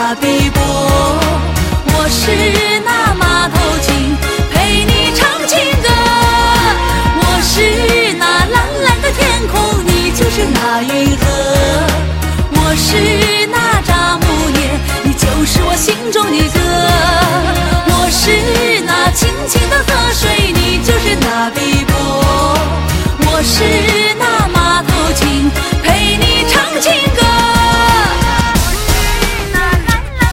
那碧波，我是那马头琴，陪你唱情歌。我是那蓝蓝的天空，你就是那云河。我是那扎木叶，你就是我心中的歌。我是那清清的河水，你就是那碧波。我是